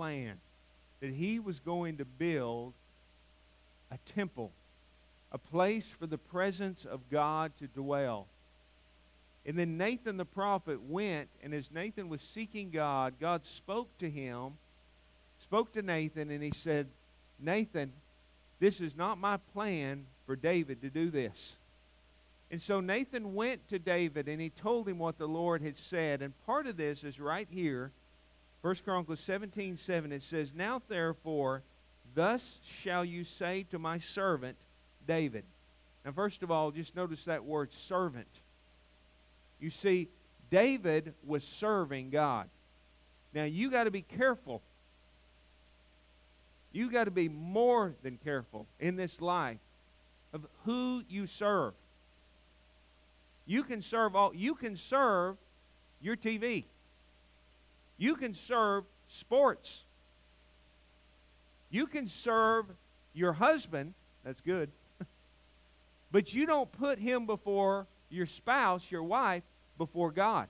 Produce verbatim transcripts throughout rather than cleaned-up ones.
plan that he was going to build a temple, a place for the presence of God to dwell. And then Nathan the prophet went, and as Nathan was seeking God, God spoke to him, spoke to Nathan, and he said, Nathan, this is not my plan for David to do this. And so Nathan went to David, and he told him what the Lord had said. And part of this is right here, First Chronicles seventeen seven. It says, Now therefore, thus shall you say to my servant David. Now first of all, just notice that word servant. You see, David was serving God. Now you got to be careful. You got to be more than careful in this life of who you serve. You can serve all you can serve your T V. You can serve sports. You can serve your husband, that's good. But you don't put him before your spouse, your wife, before God.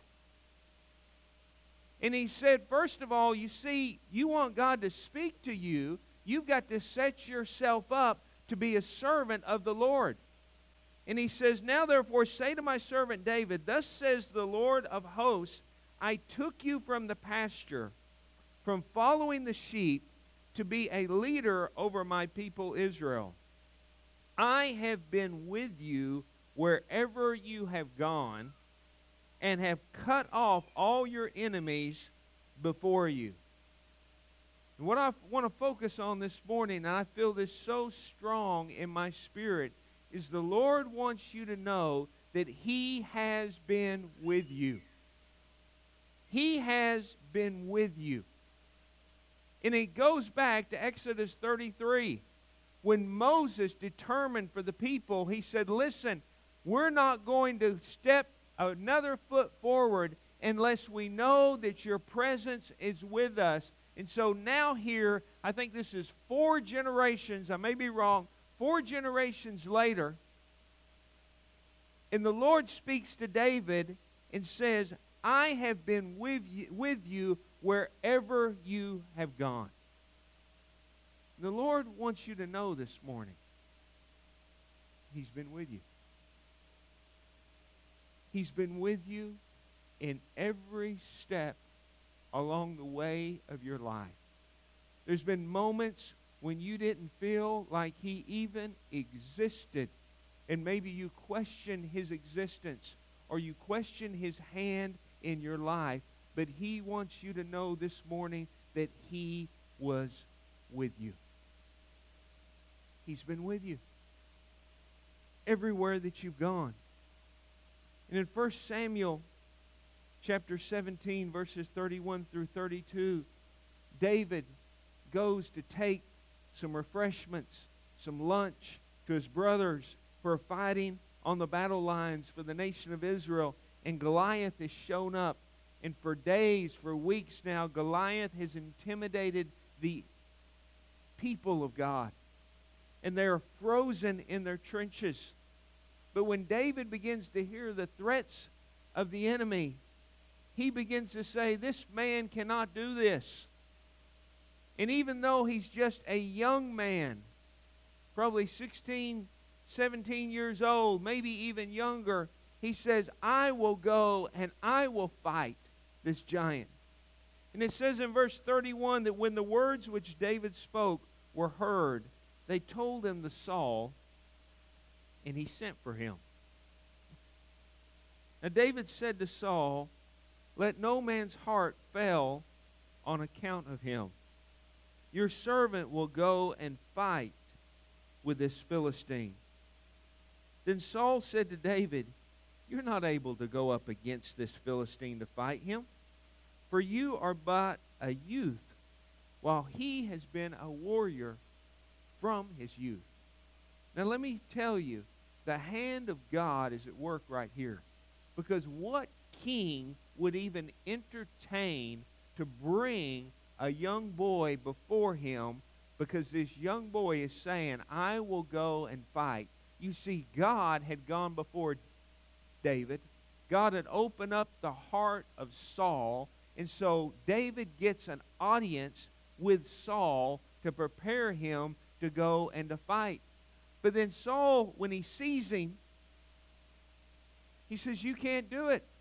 And he said, first of all, you see, you want God to speak to you, you've got to set yourself up to be a servant of the Lord. And he says, Now therefore say to my servant David, Thus says the Lord of hosts, I took you from the pasture, from following the sheep, to be a leader over my people Israel. I have been with you wherever you have gone, and have cut off all your enemies before you. And what I want to focus on this morning, and I feel this so strong in my spirit, is the Lord wants you to know that He has been with you. He has been with you. And it goes back to Exodus thirty-three. When Moses determined for the people, he said, listen, we're not going to step another foot forward unless we know that your presence is with us. And so now here, I think this is four generations, I may be wrong, four generations later, and the Lord speaks to David and says, I have been with you, with you wherever you have gone. The Lord wants you to know this morning, He's been with you. He's been with you in every step along the way of your life. There's been moments when you didn't feel like He even existed. And maybe you question His existence or you question His hand in your life. But He wants you to know this morning that He was with you. He's been with you everywhere that you've gone. And in First Samuel chapter seventeen, verses thirty-one through thirty-two, David goes to take some refreshments, some lunch to his brothers for fighting on the battle lines for the nation of Israel. And Goliath has shown up. And for days, for weeks now, Goliath has intimidated the people of God. And they are frozen in their trenches. But when David begins to hear the threats of the enemy, he begins to say, this man cannot do this. And even though he's just a young man, probably sixteen, seventeen years old, maybe even younger, he says, I will go and I will fight this giant. And it says in verse thirty-one that when the words which David spoke were heard, they told him to Saul, and he sent for him. Now David said to Saul, let no man's heart fail on account of him. Your servant will go and fight with this Philistine. Then Saul said to David, you're not able to go up against this Philistine to fight him, for you are but a youth, while he has been a warrior from his youth. Now let me tell you, the hand of God is at work right here. Because what king would even entertain to bring a young boy before him, because this young boy is saying, I will go and fight. You see, God had gone before David. God had opened up the heart of Saul. And so David gets an audience with Saul to prepare him to go and to fight. But then Saul, when he sees him, he says, you can't do it.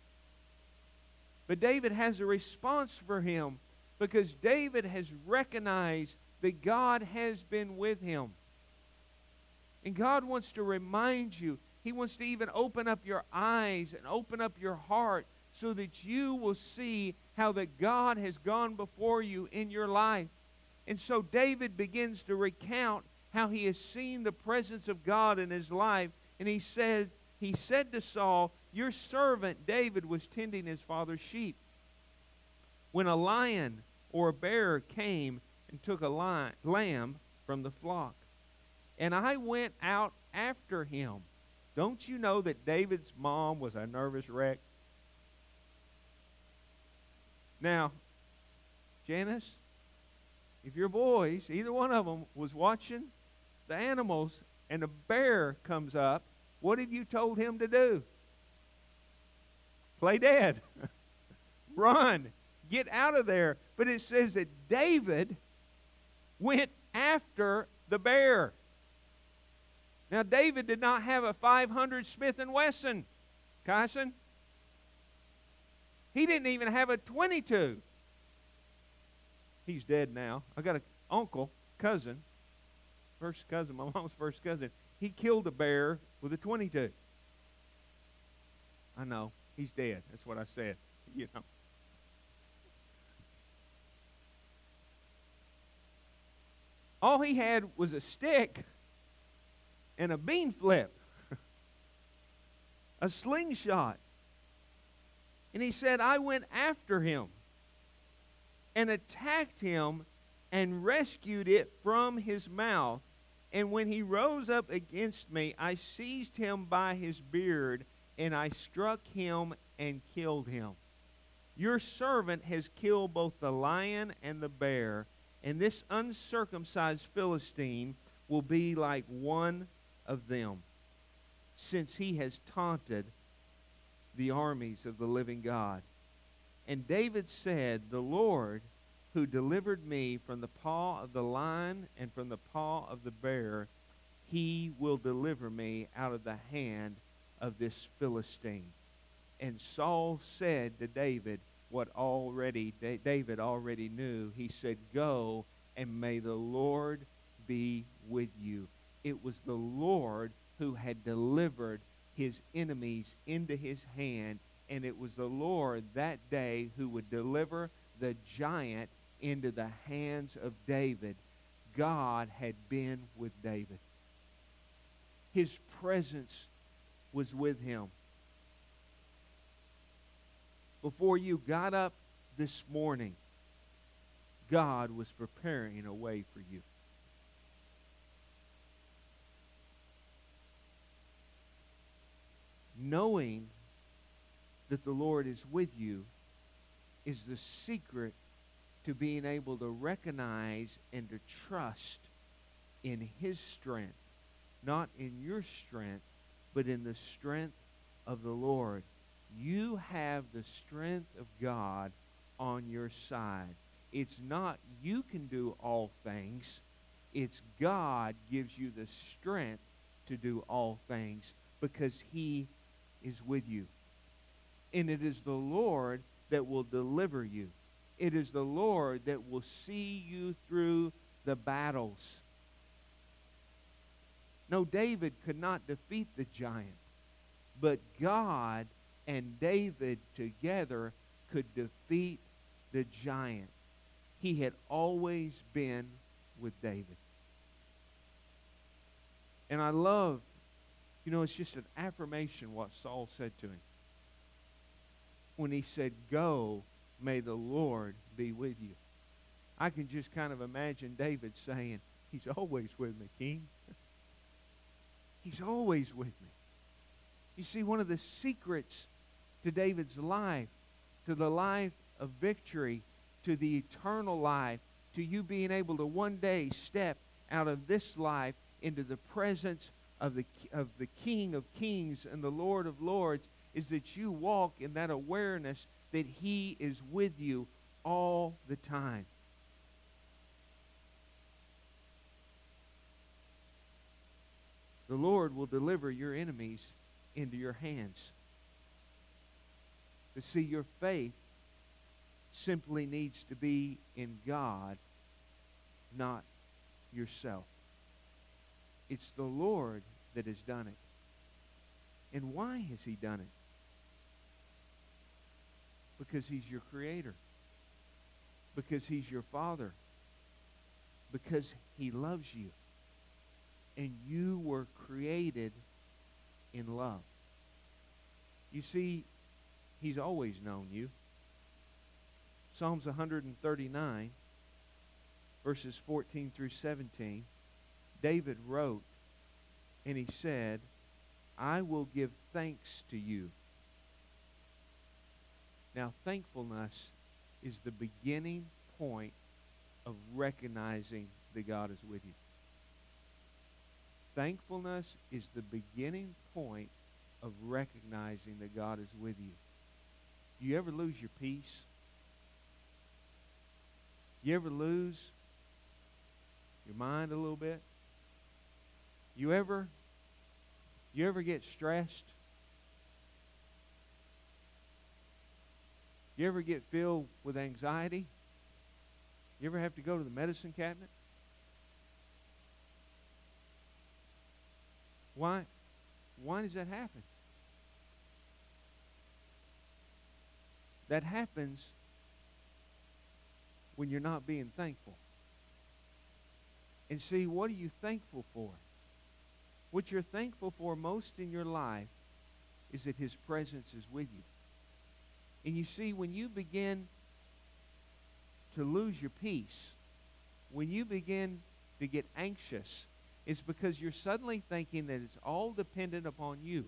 But David has a response for him because David has recognized that God has been with him. And God wants to remind you, He wants to even open up your eyes and open up your heart so that you will see how that God has gone before you in your life. And so David begins to recount how he has seen the presence of God in his life. And he says, he said to Saul, your servant David was tending his father's sheep, when a lion or a bear came and took a lion, lamb from the flock. And I went out after him. Don't you know that David's mom was a nervous wreck? Now, Janice, if your boys, either one of them, was watching the animals and a bear comes up, what have you told him to do? Play dead. Run. Get out of there. But it says that David went after the bear. Now, David did not have a five hundred Smith and Wesson, Kyson. He didn't even have a twenty-two. He's dead now. I got an uncle, cousin, first cousin, my mom's first cousin. He killed a bear with a twenty-two. I know. He's dead. That's what I said. You know. All he had was a stick and a bean flip, a slingshot. And he said, I went after him and attacked him and rescued it from his mouth. And when he rose up against me, I seized him by his beard, and I struck him and killed him. Your servant has killed both the lion and the bear, and this uncircumcised Philistine will be like one of them, since he has taunted the armies of the living God. And David said, the Lord who delivered me from the paw of the lion and from the paw of the bear, he will deliver me out of the hand of this Philistine. And Saul said to David what already David already knew. He said, go, and may the Lord be with you. It was the Lord who had delivered his enemies into his hand, and it was the Lord that day who would deliver the giant into the hands of David. God had been with David. His presence was with him. Before you got up this morning, God was preparing a way for you. Knowing that the Lord is with you is the secret to being able to recognize and to trust in His strength. Not in your strength, but in the strength of the Lord. You have the strength of God on your side. It's not you can do all things. It's God gives you the strength to do all things because He is with you. And it is the Lord that will deliver you. It is the Lord that will see you through the battles. No, David could not defeat the giant, but God and David together could defeat the giant. He had always been with David. And I love, you know, it's just an affirmation what Saul said to him. When he said, go, may the Lord be with you. I can just kind of imagine David saying, He's always with me, King. He's always with me. You see, one of the secrets to David's life, to the life of victory, to the eternal life, to you being able to one day step out of this life into the presence of the, of the King of Kings and the Lord of Lords, is that you walk in that awareness that He is with you all the time. Lord will deliver your enemies into your hands. But see, your faith simply needs to be in God, not yourself. It's the Lord that has done it. And why has He done it? Because He's your Creator. Because He's your Father. Because He loves you. And you were created in love. You see, He's always known you. Psalms one thirty-nine, verses fourteen through seventeen, David wrote, and he said, I will give thanks to you. Now, thankfulness is the beginning point of recognizing that God is with you. Thankfulness is the beginning point of recognizing that God is with you. Do you ever lose your peace? You ever lose your mind a little bit? You ever, you ever get stressed? You ever get filled with anxiety? You ever have to go to the medicine cabinet? Why? Why does that happen? That happens when you're not being thankful. And see, what are you thankful for? What you're thankful for most in your life is that His presence is with you. And you see, when you begin to lose your peace, when you begin to get anxious, it's because you're suddenly thinking that it's all dependent upon you.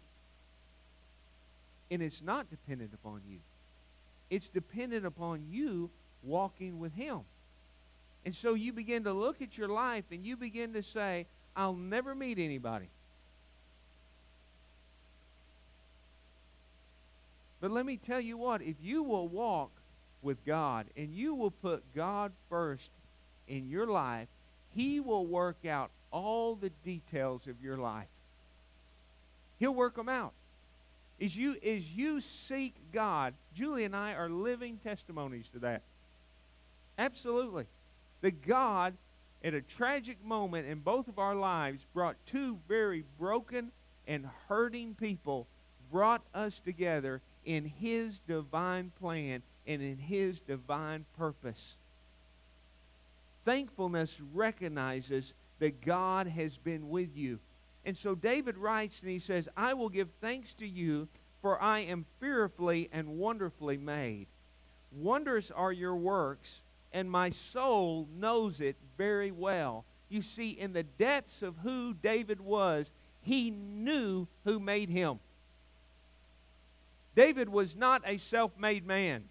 And it's not dependent upon you. It's dependent upon you walking with Him. And so you begin to look at your life and you begin to say, I'll never meet anybody. But let me tell you what, if you will walk with God and you will put God first in your life, He will work out all the details of your life. He'll work them out. As you, as you seek God, Julie and I are living testimonies to that. Absolutely. That God, at a tragic moment in both of our lives, brought two very broken and hurting people, brought us together in His divine plan and in His divine purpose. Thankfulness recognizes that God has been with you. And so David writes and he says, I will give thanks to you, for I am fearfully and wonderfully made. Wondrous are your works, and my soul knows it very well. You see, in the depths of who David was, he knew who made him. David was not a self-made man.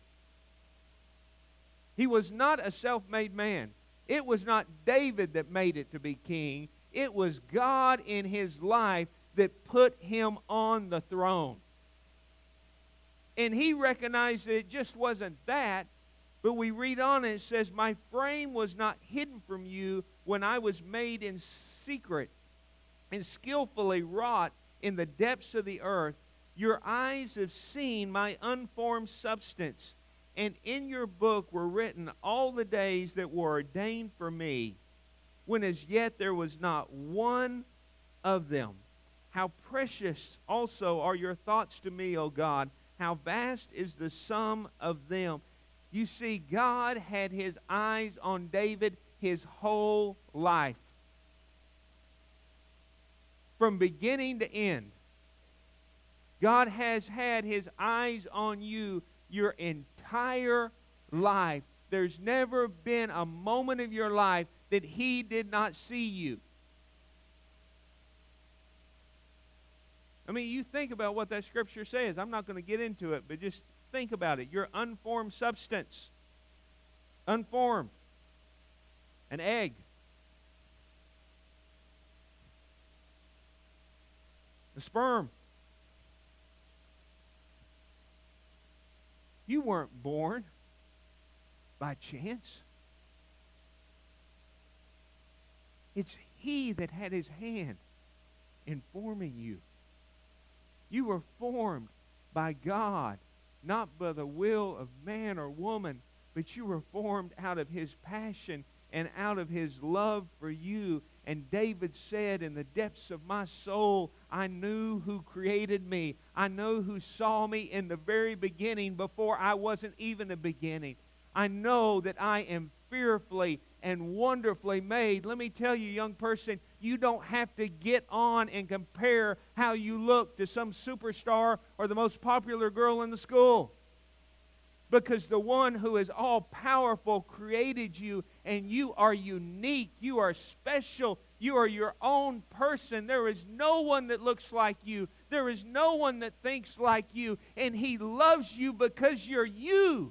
He was not a self-made man. It was not David that made it to be king. It was God in his life that put him on the throne. And he recognized that it just wasn't that, but we read on and it says, my frame was not hidden from you when I was made in secret and skillfully wrought in the depths of the earth. Your eyes have seen my unformed substance, and in your book were written all the days that were ordained for me, when as yet there was not one of them. How precious also are your thoughts to me, O God. How vast is the sum of them. You see, God had His eyes on David his whole life. From beginning to end. God has had His eyes on you your entire life. There's never been a moment of your life that He did not see you. I mean, you think about what that scripture says. I'm not going to get into it, but just think about it. Your unformed substance. Unformed. An egg. A sperm. You weren't born by chance. It's He that had His hand. in forming you. You were formed by God, not by the will of man or woman, but you were formed out of His passion and out of His love for you. And David said, in the depths of my soul, I knew who created me. I know who saw me in the very beginning before I wasn't even a beginning. I know that I am fearfully and wonderfully made. Let me tell you, young person, you don't have to get on and compare how you look to some superstar or the most popular girl in the school. Because the one who is all-powerful created you, and you are unique. You are special. You are your own person. There is no one that looks like you. There is no one that thinks like you. And He loves you because you're you.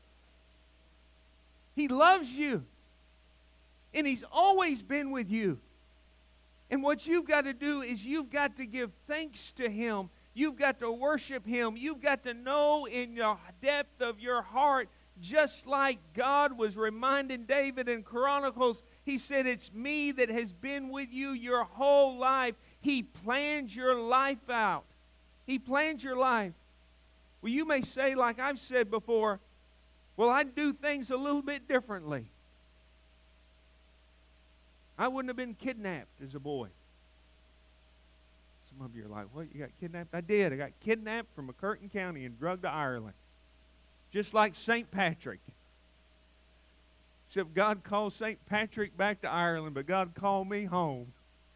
He loves you. And He's always been with you. And what you've got to do is you've got to give thanks to Him. You've got to worship Him. You've got to know in the depth of your heart, just like God was reminding David in Chronicles, He said, it's me that has been with you your whole life. He planned your life out. He planned your life. Well, you may say, like I've said before, well, I do things a little bit differently. I wouldn't have been kidnapped as a boy. Some of you are like, what, you got kidnapped? I did. I got kidnapped from McCurtain County and drugged to Ireland. Just like Saint Patrick. Except God called Saint Patrick back to Ireland, but God called me home.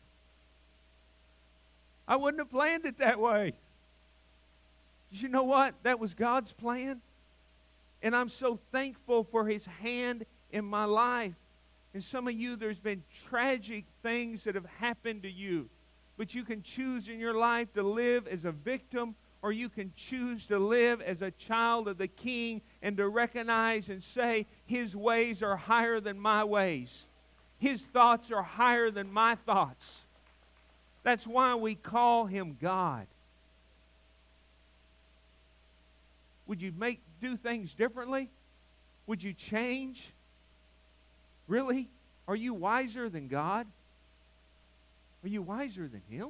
I wouldn't have planned it that way. Did you know what? That was God's plan. And I'm so thankful for His hand in my life. And some of you, there's been tragic things that have happened to you. But you can choose in your life to live as a victim, or you can choose to live as a child of the King and to recognize and say, His ways are higher than my ways. His thoughts are higher than my thoughts. That's why we call Him God. Would you make do things differently? Would you change? Really? Are you wiser than God? Are you wiser than Him?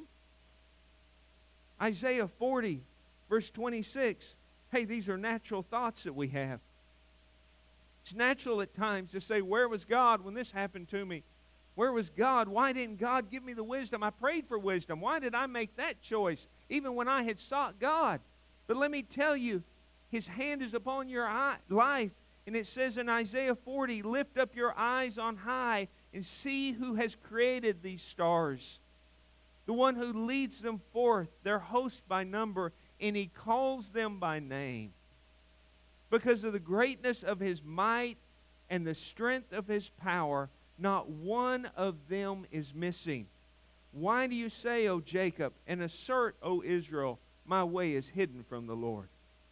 Isaiah forty, verse twenty-six. Hey, these are natural thoughts that we have. It's natural at times to say, where was God when this happened to me? Where was God? Why didn't God give me the wisdom? I prayed for wisdom. Why did I make that choice, even when I had sought God? But let me tell you, His hand is upon your eye, life. And it says in Isaiah forty, lift up your eyes on high and see who has created these stars. The one who leads them forth, their host by number, and He calls them by name. Because of the greatness of His might and the strength of His power, not one of them is missing. Why do you say, O Jacob, and assert, O Israel, my way is hidden from the Lord?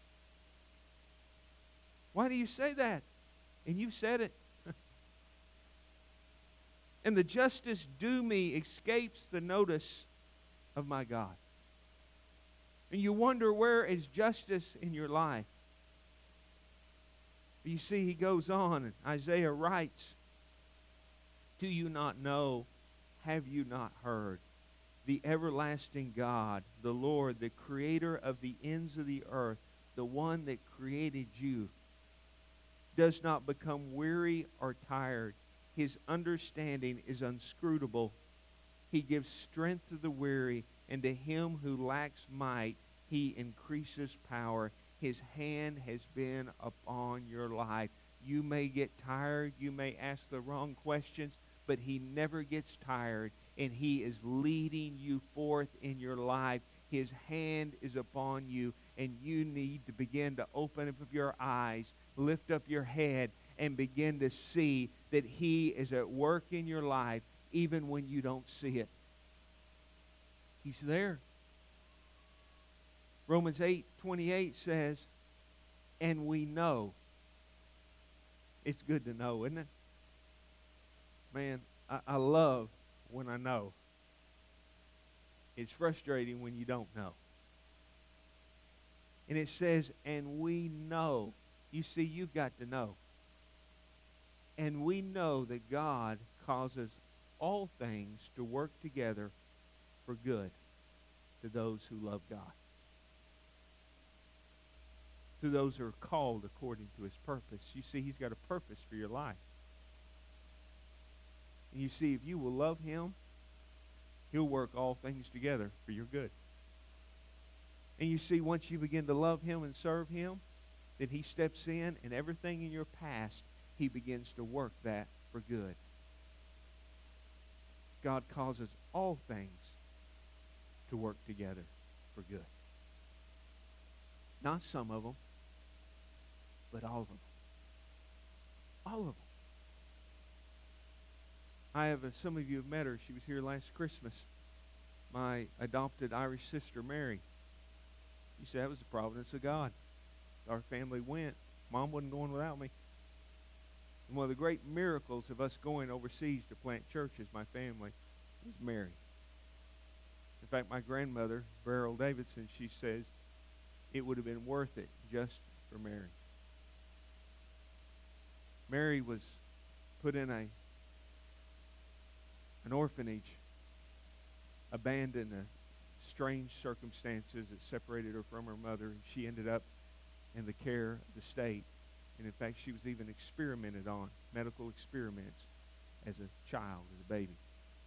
Why do you say that? And you said it. And the justice due me escapes the notice of my God. And you wonder, where is justice in your life? You see, he goes on, and Isaiah writes, do you not know, have you not heard? The everlasting God, the Lord, the creator of the ends of the earth, the one that created you, does not become weary or tired. His understanding is inscrutable. He gives strength to the weary, and to him who lacks might, He increases power. His hand has been upon your life. You may get tired. You may ask the wrong questions, but He never gets tired, and He is leading you forth in your life. His hand is upon you, and you need to begin to open up your eyes, lift up your head, and begin to see that He is at work in your life even when you don't see it. He's there. Romans eight twenty-eight says, and we know. It's good to know, isn't it? Man, I, I love when I know. It's frustrating when you don't know. And it says, and we know. You see, you've got to know. And we know that God causes all things to work together for good. to those who love God, to those who are called according to His purpose. You see, He's got a purpose for your life. And you see, if you will love Him, He'll work all things together for your good. And you see, once you begin to love Him and serve Him, then He steps in, and everything in your past, He begins to work that for good. God causes all things to work together for good. Not some of them, but all of them. All of them. I have, a, some of you have met her. She was here last Christmas. My adopted Irish sister, Mary. You say that was the providence of God. Our family went. Mom wasn't going without me. And one of the great miracles of us going overseas to plant churches, my family, was Mary. In fact, my grandmother, Beryl Davidson, she says it would have been worth it just for Mary. Mary was put in a an orphanage, abandoned in strange circumstances that separated her from her mother, and she ended up in the care of the state. And in fact, she was even experimented on, medical experiments, as a child, as a baby.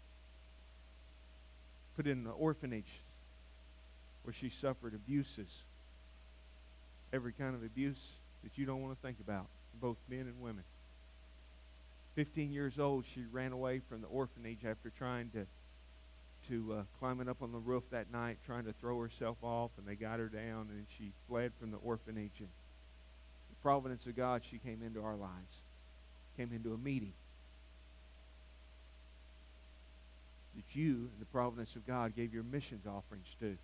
Put in an orphanage where she suffered abuses, every kind of abuse that you don't want to think about, both men and women. Fifteen years old, she ran away from the orphanage after trying to to uh, climbing up on the roof that night, trying to throw herself off, and they got her down, and she fled from the orphanage. And the providence of God, she came into our lives, came into a meeting that you, in the providence of God, gave your missions offerings to.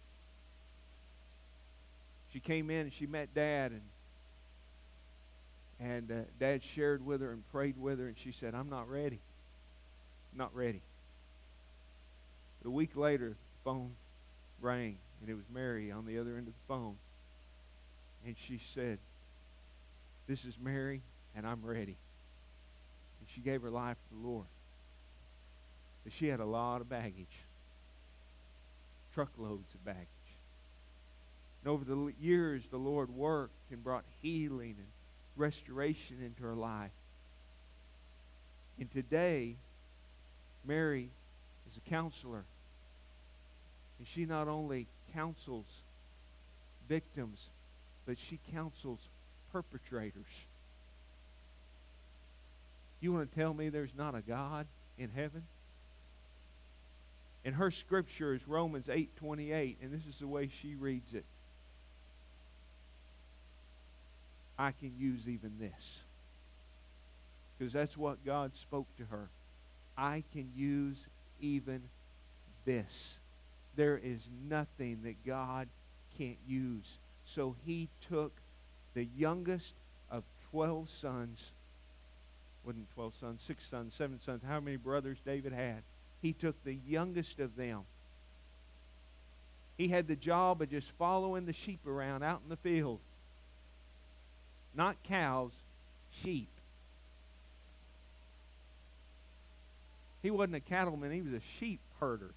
She came in and she met Dad, and and uh, Dad shared with her and prayed with her, and she said, "I'm not ready. I'm not ready." But a week later, the phone rang, and it was Mary on the other end of the phone. And she said, "This is Mary, and I'm ready." And she gave her life to the Lord. But she had a lot of baggage, truckloads of baggage. And over the years, the Lord worked and brought healing and restoration into her life. And today, Mary is a counselor. And she not only counsels victims, but she counsels perpetrators. You want to tell me there's not a God in heaven? And her scripture is Romans eight twenty-eight, and this is the way she reads it. I can use even this. Because that's what God spoke to her. I can use even this. There is nothing that God can't use. So He took the youngest of twelve sons. Wasn't twelve sons, six sons, seven sons. How many brothers David had? He took the youngest of them. He had the job of just following the sheep around out in the field. Not cows, sheep. He wasn't a cattleman, he was a sheep herder.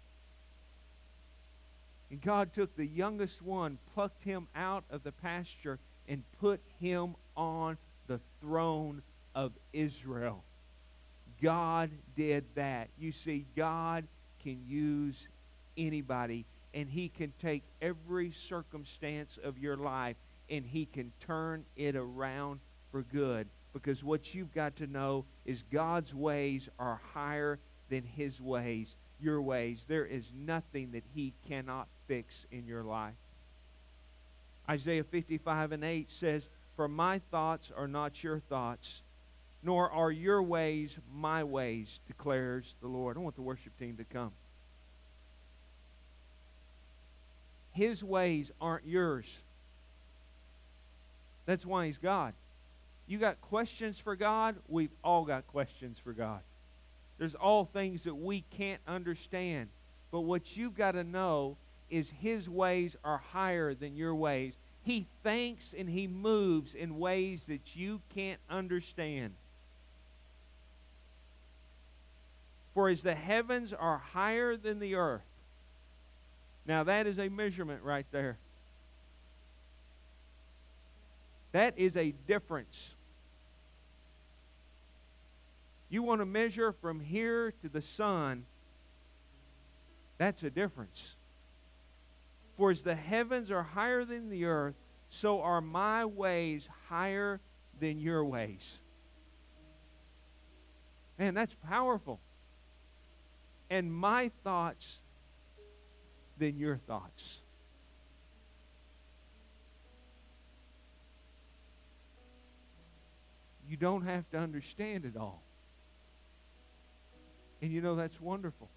And God took the youngest one, plucked him out of the pasture, and put him on the throne of Israel. God did that. You see, God can use anybody, and He can take every circumstance of your life, and He can turn it around for good. Because what you've got to know is God's ways are higher than His ways, your ways. There is nothing that He cannot fix in your life. Isaiah fifty-five and eight says, "For my thoughts are not your thoughts, nor are your ways my ways, declares the Lord." I want the worship team to come. His ways aren't yours. That's why He's God. You got questions for God? We've all got questions for God. There's all things that we can't understand. But what you've got to know is His ways are higher than your ways. He thinks and He moves in ways that you can't understand. For as the heavens are higher than the earth. Now that is a measurement right there. That is a difference. You want to measure from here to the sun, that's a difference. For as the heavens are higher than the earth, so are my ways higher than your ways. Man, that's powerful. And my thoughts than your thoughts. You don't have to understand it all. And you know that's wonderful.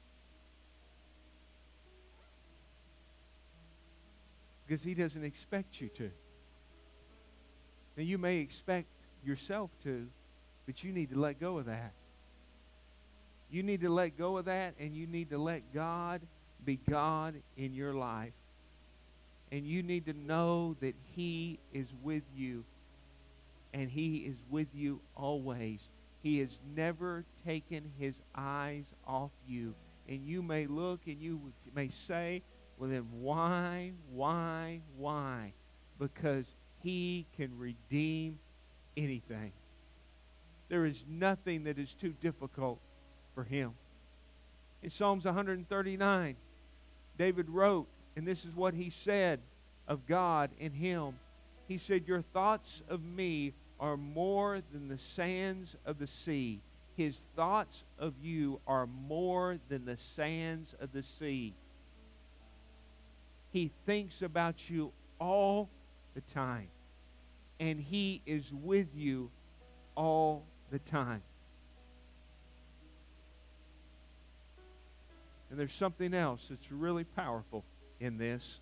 Because He doesn't expect you to. Now you may expect yourself to, but you need to let go of that. You need to let go of that, and you need to let God be God in your life. And you need to know that He is with you, and He is with you always. He has never taken His eyes off you. And you may look and you may say, well then why, why, why? Because He can redeem anything. There is nothing that is too difficult for Him. In Psalms one thirty-nine, David wrote, and this is what he said of God and Him. He said, your thoughts of me are more than the sands of the sea. His thoughts of you are more than the sands of the sea. He thinks about you all the time. And He is with you all the time. And there's something else that's really powerful in this.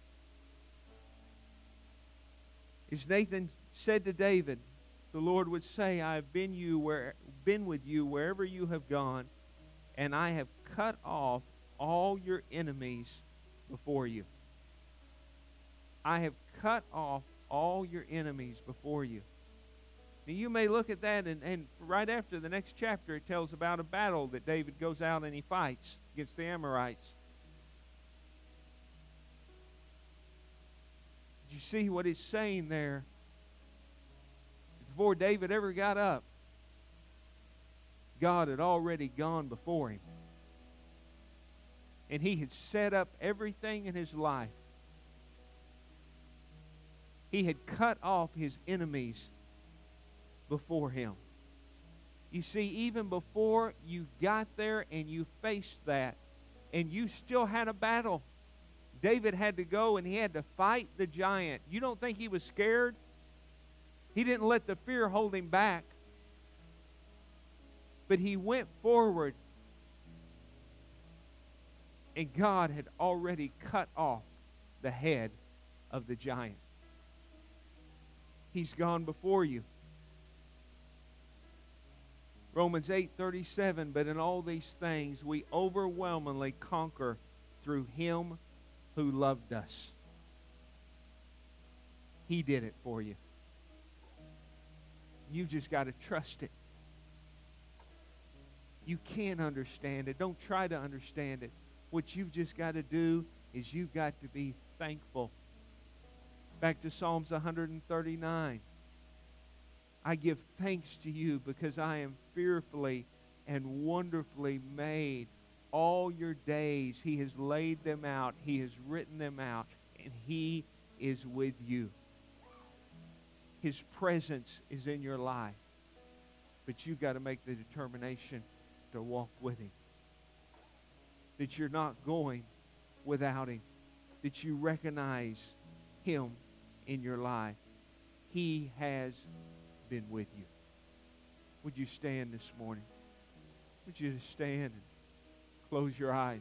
As Nathan said to David, the Lord would say, I have been you where been with you wherever you have gone, and I have cut off all your enemies before you. I have cut off all your enemies before you. Now you may look at that, and, and right after the next chapter, it tells about a battle that David goes out and he fights against the Amorites. Did you see what it's saying there? Before David ever got up, God had already gone before him. And He had set up everything in his life. He had cut off his enemies before him. You see, even before you got there and you faced that, and you still had a battle, David had to go and he had to fight the giant. You don't think he was scared? He didn't let the fear hold him back. But he went forward, and God had already cut off the head of the giant. He's gone before you. Romans eight thirty-seven, but in all these things we overwhelmingly conquer through Him who loved us. He did it for you. You just got to trust it. You can't understand it. Don't try to understand it. What you've just got to do is you've got to be thankful. Back to Psalms one thirty-nine. I give thanks to you because I am fearfully and wonderfully made. All your days He has laid them out. He has written them out. And He is with you. His presence is in your life. But you've got to make the determination to walk with Him. That you're not going without Him. That you recognize Him in your life. He has been with you. Would you stand this morning? Would you stand and close your eyes?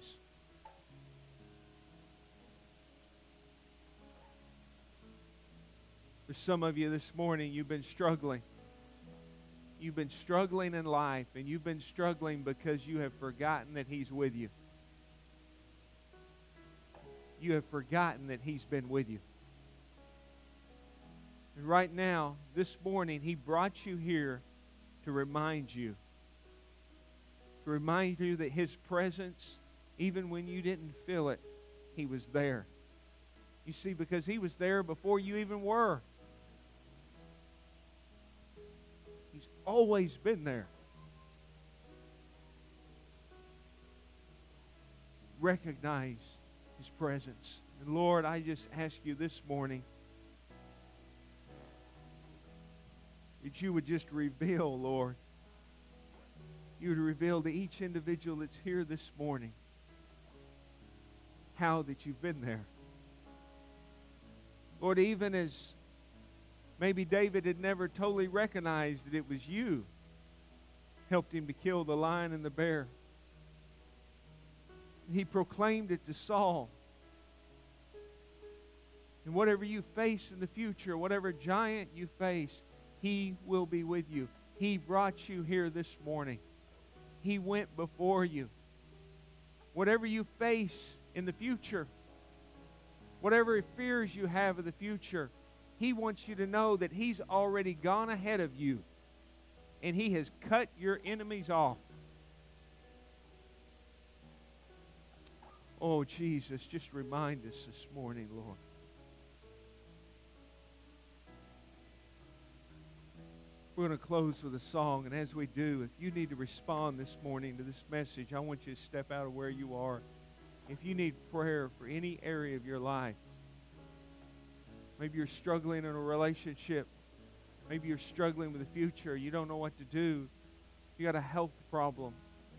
For some of you this morning, you've been struggling. You've been struggling in life, and you've been struggling because you have forgotten that He's with you. You have forgotten that He's been with you. And right now, this morning, He brought you here to remind you. To remind you that His presence, even when you didn't feel it, He was there. You see, because He was there before you even were. He's always been there. Recognize His presence. And Lord, I just ask you this morning that you would just reveal, Lord, you would reveal to each individual that's here this morning how that you've been there. Lord, even as maybe David had never totally recognized that it was you helped him to kill the lion and the bear. He proclaimed it to Saul. And whatever you face in the future, whatever giant you face, He will be with you. He brought you here this morning. He went before you. Whatever you face in the future, whatever fears you have of the future, He wants you to know that He's already gone ahead of you and He has cut your enemies off. Oh, Jesus, just remind us this morning, Lord. We're going to close with a song, and as we do, if you need to respond this morning to this message, I want you to step out of where you are. If you need prayer for any area of your life, maybe you're struggling in a relationship, maybe you're struggling with the future, you don't know what to do, you got a health problem.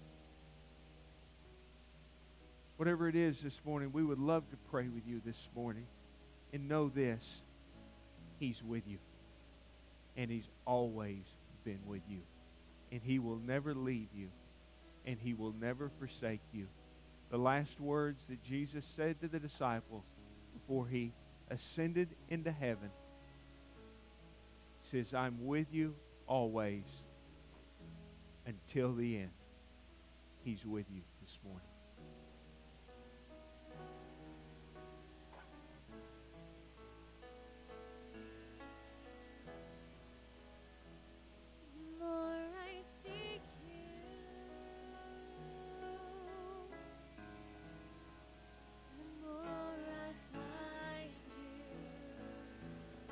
Whatever it is this morning, we would love to pray with you this morning. And know this, He's with you. And He's always been with you. And He will never leave you. And He will never forsake you. The last words that Jesus said to the disciples before He ascended into heaven says, I'm with you always until the end. He's with you this morning.